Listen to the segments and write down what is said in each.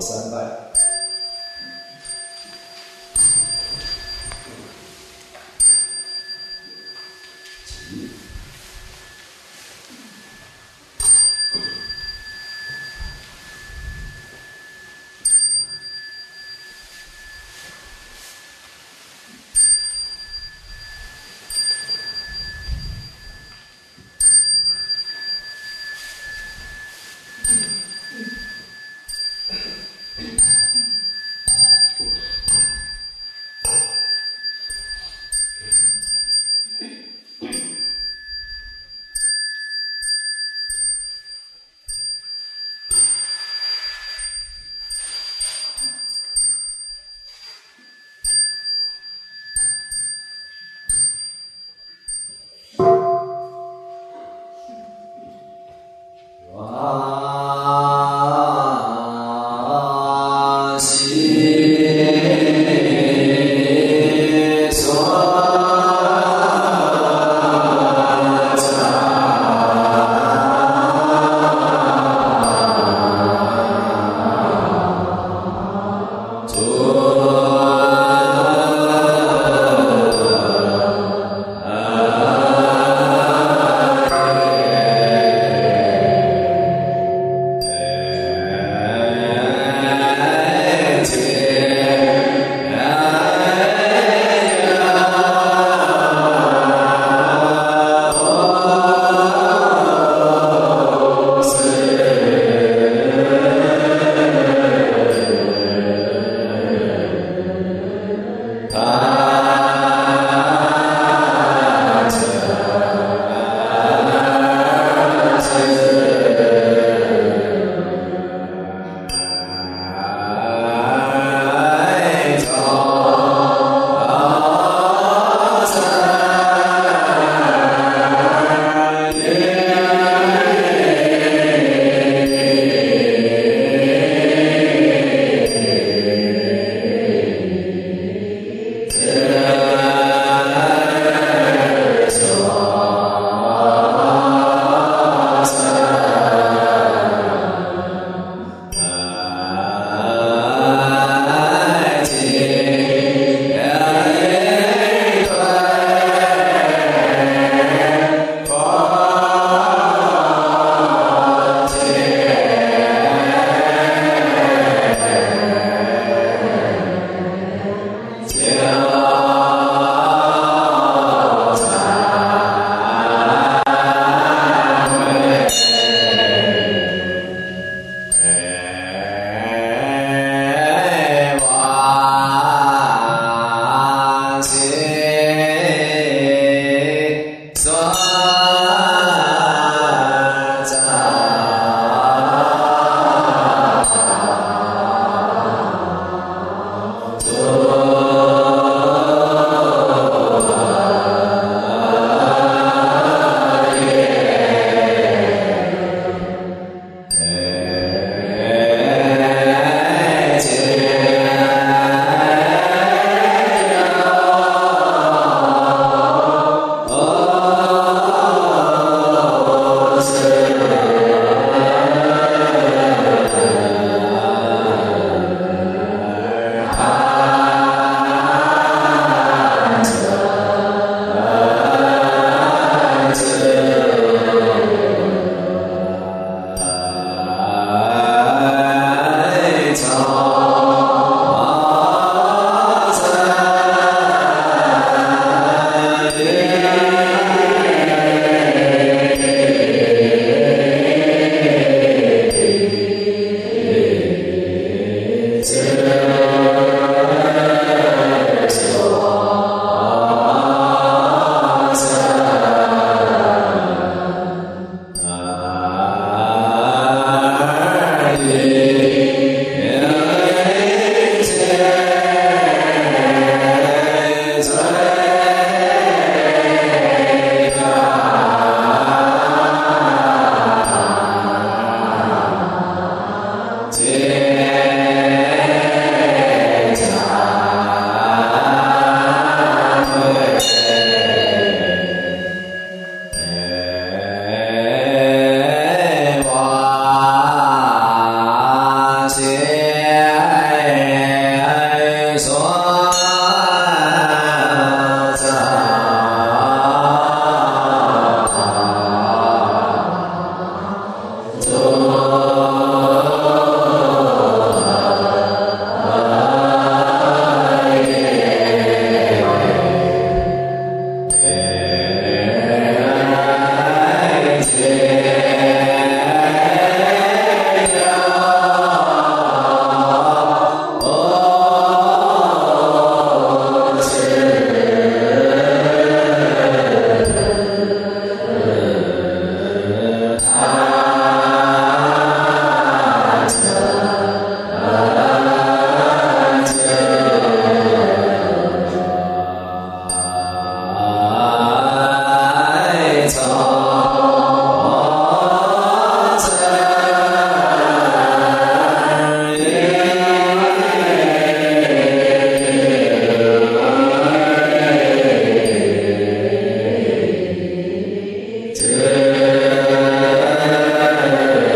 三拜。起。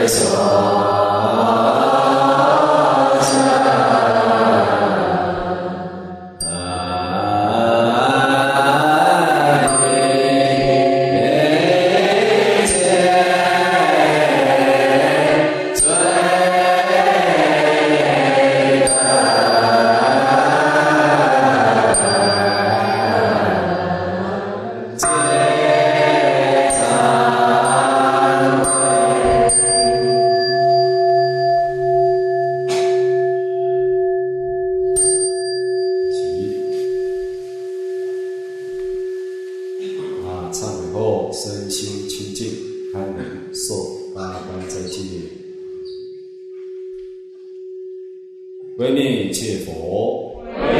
唯念一切佛，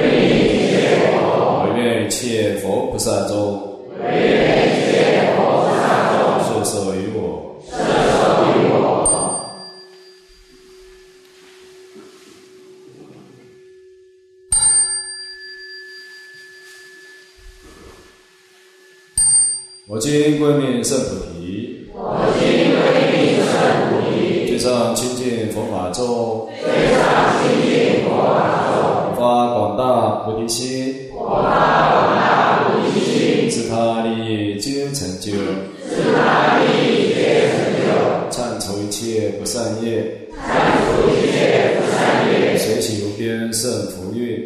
唯愿一切佛菩萨众，摄受于我。我今归命圣菩提，最上清净佛法中，发广大菩提心，自他利益皆成就，忏除一切不善业，随喜无边胜福运，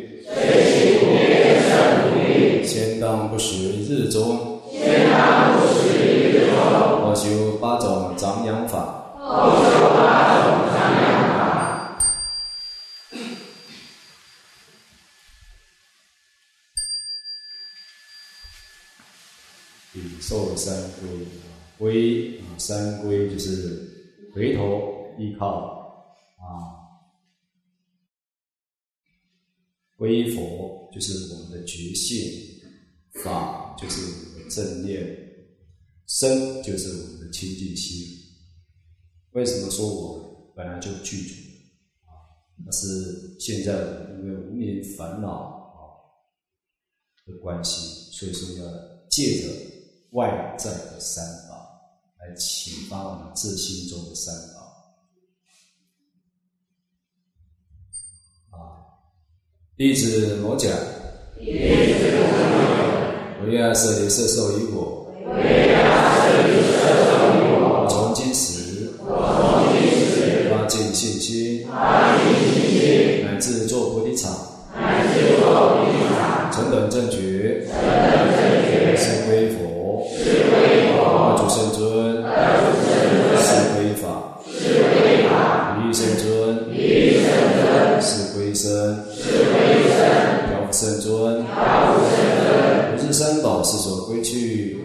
先当不食一日中，我修八种长养法。受三归，归三归就是回头依靠皈依佛就是我们的觉性，法就是我们的正念，身就是我们的清净心。为什么说我本来就具足那是现在因为无明烦恼的关系，所以说要借着外在的三法来启发我们自心中的三法弟子某甲，唯愿舍利摄受于我。我从今时发尽信心，乃至作菩提场，成等正觉，是归佛，二主圣尊，是归法，一圣尊，是归身，调伏圣尊，如是三宝是所归去。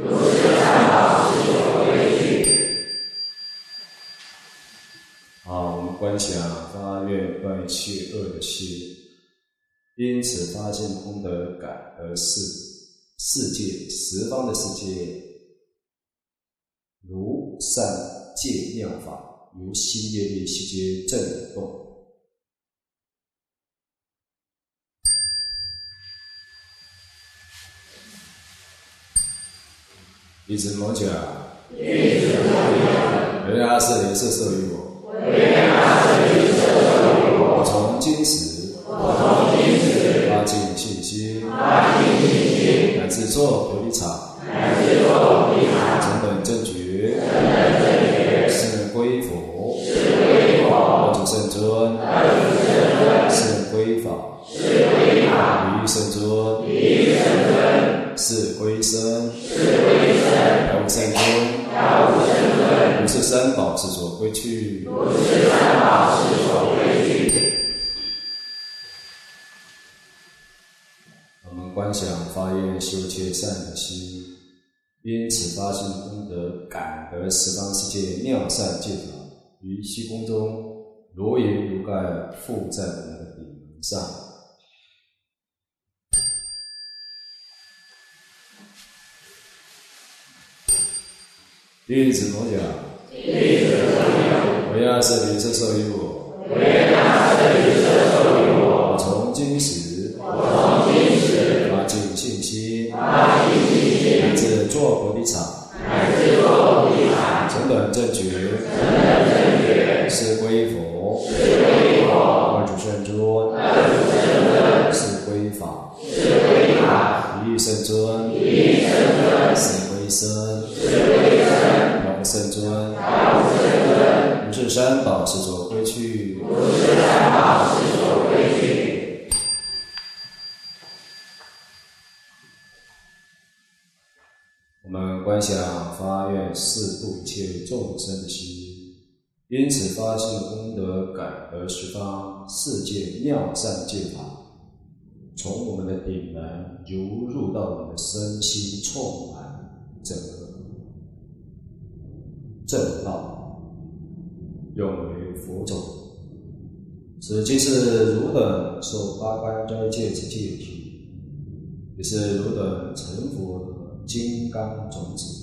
我们观想发愿断一切恶的心，因此发现功德感得世界十方的世界，如善戒妙法，如心业力悉皆震动。弟子某甲，唯愿舍利摄受于我。我从今时发尽信心，乃至作菩提场，成等正觉，是归佛，二主圣尊，是归法，一圣尊，是归身，调伏圣尊，如是三宝是所归去。我们观想发愿修切善的心，因此发心功德感得十方世界妙善戒法，于虚空中如云如盖覆在我们的顶门上。弟子某甲，唯愿舍利摄受于我。我从今时发尽信心，乃至作菩提场，成等正觉， 归佛，二主圣尊，四归法，一圣尊，四归僧，妙不圣尊，如是三宝是所归去。我们观想发愿四度一切众生的心，因此发心功德感而十方世界妙善界法，从我们的顶门流入到我们的身心，充满整个正道，用为佛种，此即是汝等受八关斋戒之戒体，也是汝等成佛的金刚种子。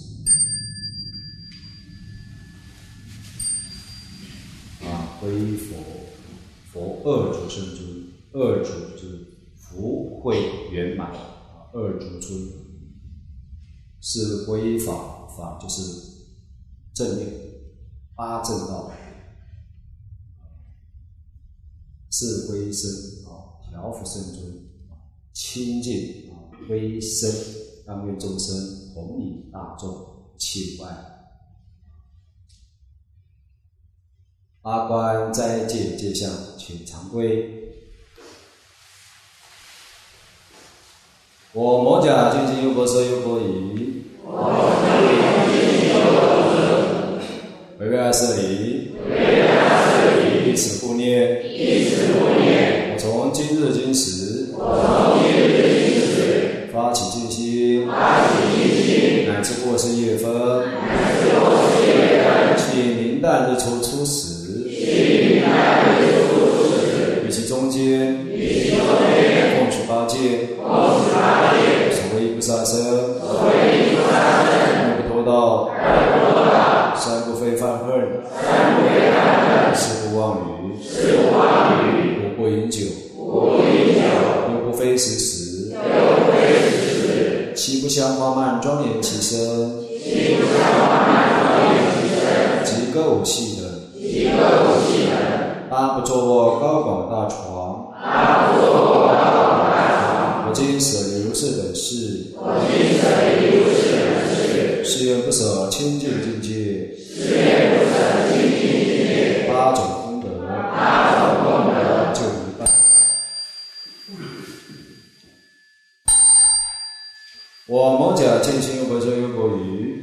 归佛，佛二足圣尊，二足之福慧圆满，二足尊。是归法，法就是正念，八正道。是归僧，调伏圣尊，清净归僧，当愿众生弘以大众，切外。八关斋戒戒相，请常归。我摩甲精进优婆塞优婆夷，唯愿舍利，以此护念。我从今日今时，发起静心，乃至过世夜分，起明旦日出初时，于其中间，奉持八戒，所谓不杀生，二不偷盗，三不非犯恨，四不妄语，五不饮酒，六不非时食，七不相花漫庄严其身，及歌舞戏等，八不坐卧高广大床，我今舍离如是等事，誓愿不舍清净境界，八种功德就一半。我摩甲见心优婆塞优婆夷，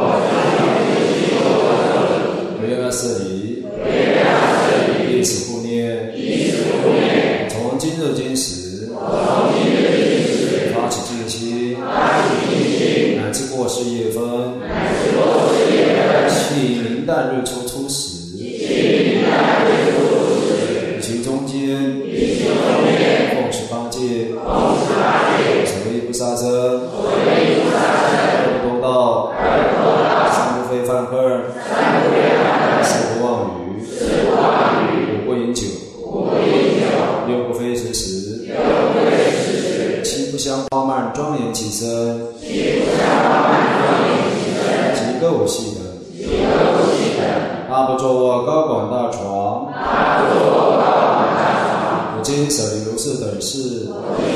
唯愿舍利，以此护念。从今日今时，发起静心，乃至过世夜分，起明旦日出初时，于其中间，奉持八戒，所谓不杀生，二不偷盗，三不非犯恨，四不妄语，五不饮酒，六不非时食，七不相花漫庄严其身，及歌舞戏等，八不坐卧高广大床，我今舍离如是等事，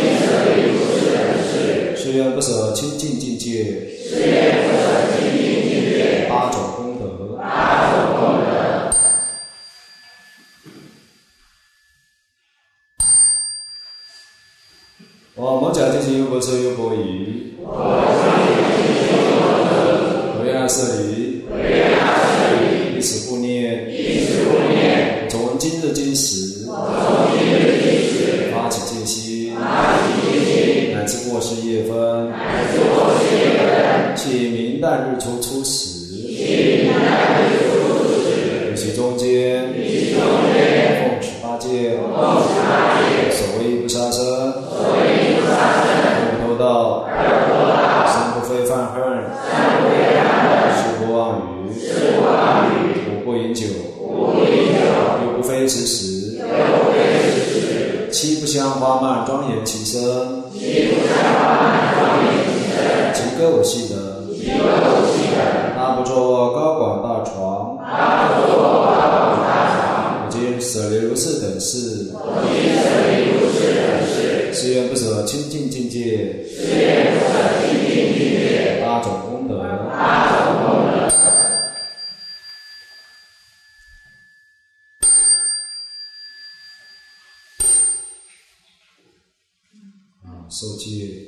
誓愿不舍清净境界，八种功德。我摩甲精进优婆塞优婆夷，唯愿舍利，以此护念。从今日今时，发起静心，乃至过世夜分，起明旦日出初时，于其中间，奉持八戒，所谓不杀生，二不偷盗，三不非犯恨，四不妄语，五不饮酒，六不非时食，七不相花漫庄严其身，及歌舞戏等，八不坐卧高广大床， 事，誓愿不舍清净境界，八种功德，受戒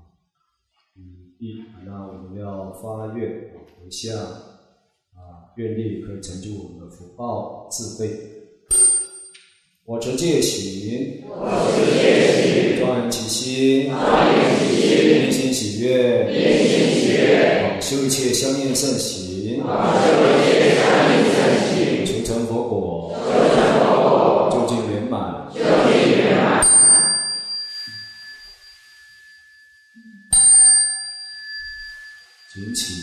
那我们要发愿回向愿力可以成就我们的福报智慧。我持戒行，庄严其心，内心喜悦，修一切相应圣行，求成佛果，究竟圆满。请起。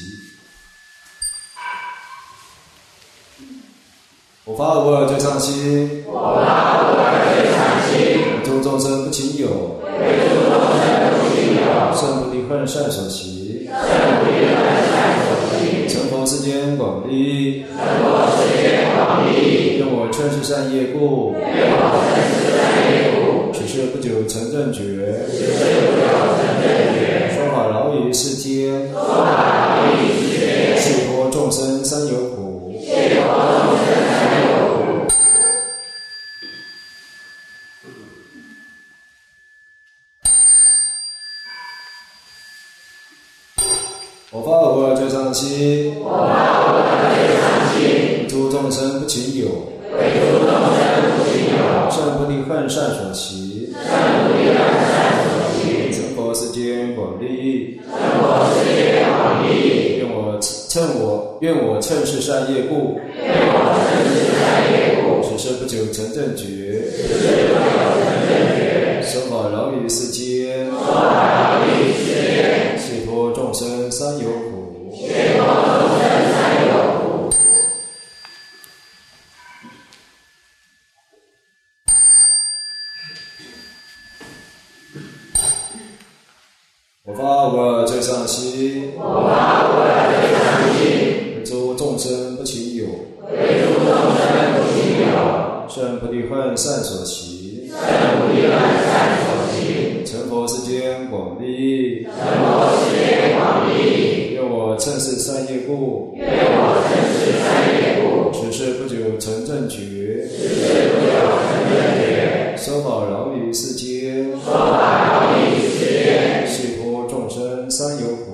我发无二最上心，为诸众生不轻有，胜不离恨善所习，成佛世间广利，愿我趁是善业故，此事不久成正觉，说法饶于世间，解脱众生三有苦。我发无二最上心，为诸众生不轻有，胜不离恨善所习，成佛世间广利，愿我趁是善业故，此事不久成正觉，说法饶于世间，解脱众生三有苦。我发无二最上心，为诸众生不轻有，胜不离恨善所习，成佛世间广利，愿我趁是善业故，此事不久成正觉，说法饶于世间，解脱众生三有苦。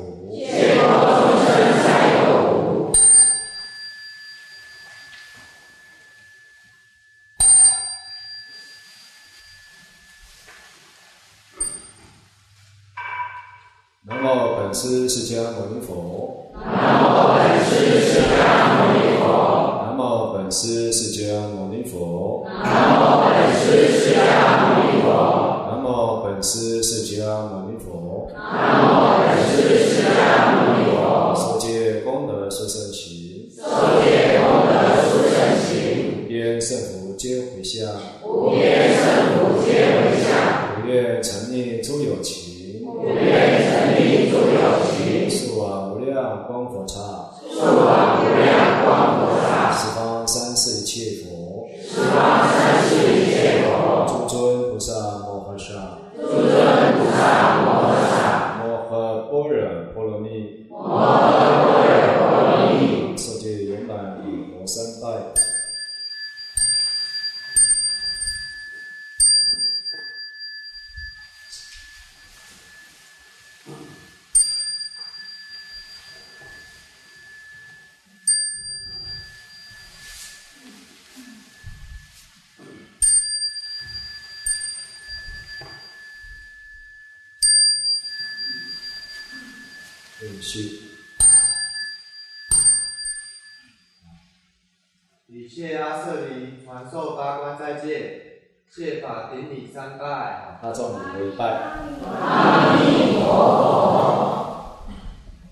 南无本师释迦牟尼佛。南无本师释迦牟尼佛。南无本师释迦牟尼佛。南无本师释迦牟尼佛。南无本师释迦牟尼佛。南无本师释迦牟尼佛。受戒功德殊胜行，受戒功德殊胜行，无边胜福皆回向，无边胜福皆回向，无愿沉溺诸有情，无愿沉溺诸有情，速往无量光佛刹，速往无量光佛刹，十方三世一切佛，十方三世一切佛，诸尊菩萨摩诃萨，诸尊菩萨摩诃萨，摩诃般若波罗蜜，摩诃般若波罗蜜，受戒圆满礼佛三拜。 以谢阿舍离传授八关斋戒，谢法顶礼三拜。 大众礼回拜。 阿弥陀佛。